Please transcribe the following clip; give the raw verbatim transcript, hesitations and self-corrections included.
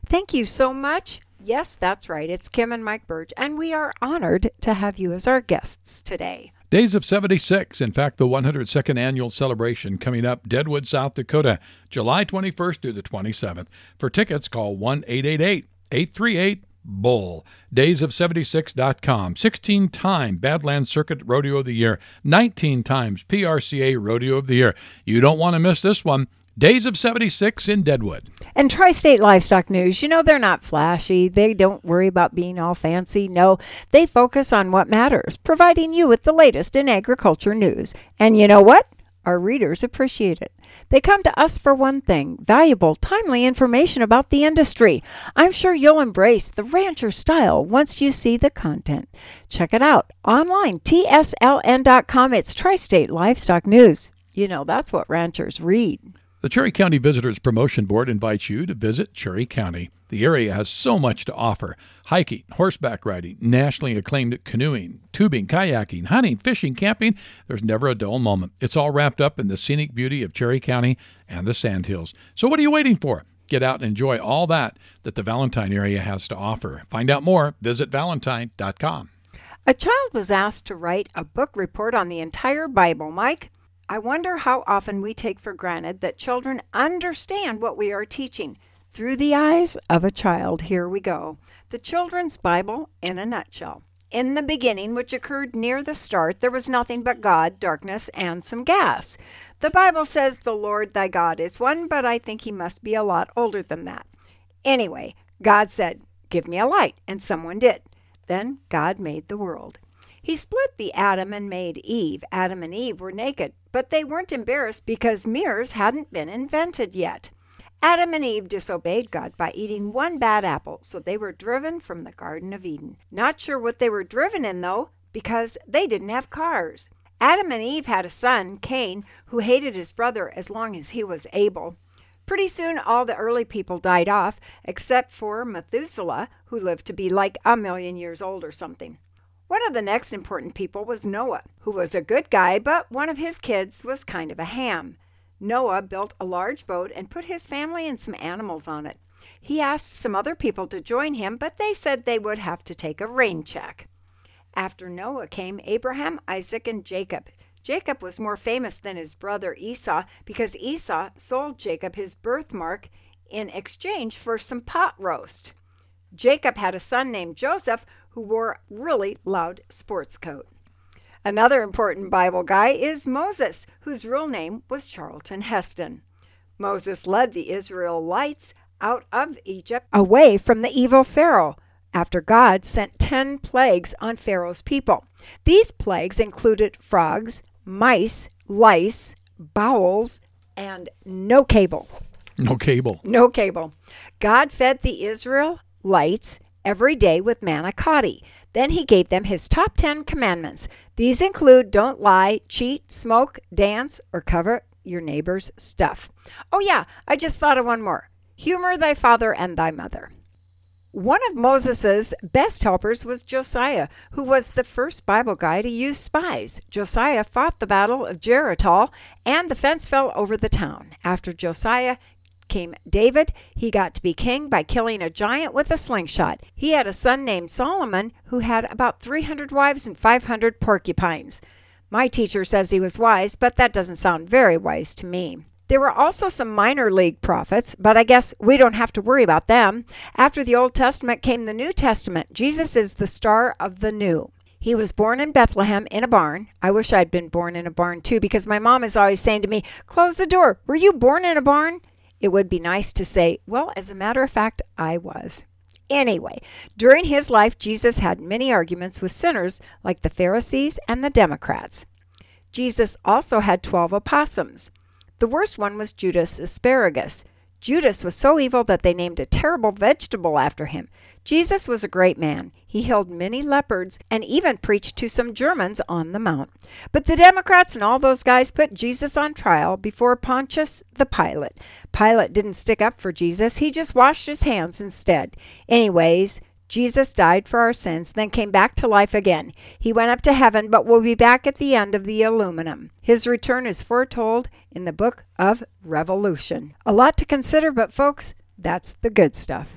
Thank you so much. Yes, that's right. It's Kim and Mike Burge, and we are honored to have you as our guests today. Days of seventy-six, in fact, the one hundred second annual celebration coming up, Deadwood, South Dakota, July twenty-first through the twenty-seventh. For tickets, call one eight eight eight, eight three eight, B U L L. days of seventy-six dot com. sixteen-time Badlands Circuit Rodeo of the Year. nineteen times P R C A Rodeo of the Year. You don't want to miss this one. Days of seventy-six in Deadwood. And Tri-State Livestock News, you know, they're not flashy. They don't worry about being all fancy. No, they focus on what matters, providing you with the latest in agriculture news. And you know what? Our readers appreciate it. They come to us for one thing, valuable, timely information about the industry. I'm sure you'll embrace the rancher style once you see the content. Check it out online, T S L N dot com. It's Tri-State Livestock News. You know, that's what ranchers read. The Cherry County Visitors Promotion Board invites you to visit Cherry County. The area has so much to offer: hiking, horseback riding, nationally acclaimed canoeing, tubing, kayaking, hunting, fishing, camping. There's never a dull moment. It's all wrapped up in the scenic beauty of Cherry County and the Sandhills. So what are you waiting for? Get out and enjoy all that that the Valentine area has to offer. Find out more. Visit valentine dot com. A child was asked to write a book report on the entire Bible. Mike, I wonder how often we take for granted that children understand what we are teaching. Through the eyes of a child, here we go. The Children's Bible in a nutshell. In the beginning, which occurred near the start, there was nothing but God, darkness, and some gas. The Bible says the Lord thy God is one, but I think he must be a lot older than that. Anyway, God said, give me a light, and someone did. Then God made the world. He split the atom and made Eve. Adam and Eve were naked, but they weren't embarrassed because mirrors hadn't been invented yet. Adam and Eve disobeyed God by eating one bad apple, so they were driven from the Garden of Eden. Not sure what they were driven in, though, because they didn't have cars. Adam and Eve had a son, Cain, who hated his brother as long as he was able. Pretty soon, all the early people died off, except for Methuselah, who lived to be like a million years old or something. One of the next important people was Noah, who was a good guy, but one of his kids was kind of a ham. Noah built a large boat and put his family and some animals on it. He asked some other people to join him, but they said they would have to take a rain check. After Noah came Abraham, Isaac, and Jacob. Jacob was more famous than his brother Esau because Esau sold Jacob his birthmark in exchange for some pot roast. Jacob had a son named Joseph who wore a really loud sports coat. Another important Bible guy is Moses, whose real name was Charlton Heston. Moses led the Israelites out of Egypt away from the evil Pharaoh after God sent ten plagues on Pharaoh's people. These plagues included frogs, mice, lice, bowls, and no cable. No cable. No cable. God fed the Israelites every day with manicotti. Then he gave them his top ten commandments. These include don't lie, cheat, smoke, dance, or cover your neighbor's stuff. Oh yeah, I just thought of one more. Humor thy father and thy mother. One of Moses's best helpers was Josiah, who was the first Bible guy to use spies. Josiah fought the Battle of Jericho, and the fence fell over the town. After Josiah came David. He got to be king by killing a giant with a slingshot. He had a son named Solomon who had about three hundred wives and five hundred porcupines. My teacher says he was wise, but that doesn't sound very wise to me. There were also some minor league prophets, but I guess we don't have to worry about them. After the Old Testament came the New Testament. Jesus is the star of the new. He was born in Bethlehem in a barn. I wish I'd been born in a barn too, because my mom is always saying to me, close the door. Were you born in a barn? It would be nice to say, well, as a matter of fact, I was. Anyway, during his life, Jesus had many arguments with sinners like the Pharisees and the Democrats. Jesus also had twelve opossums. The worst one was Judas Asparagus. Judas was so evil that they named a terrible vegetable after him. Jesus was a great man. He healed many leopards and even preached to some Germans on the Mount. But the Democrats and all those guys put Jesus on trial before Pontius the Pilate. Pilate didn't stick up for Jesus. He just washed his hands instead. Anyways, Jesus died for our sins, then came back to life again. He went up to heaven, but will be back at the end of the Aluminum. His return is foretold in the book of Revolution. A lot to consider, but folks, that's the good stuff.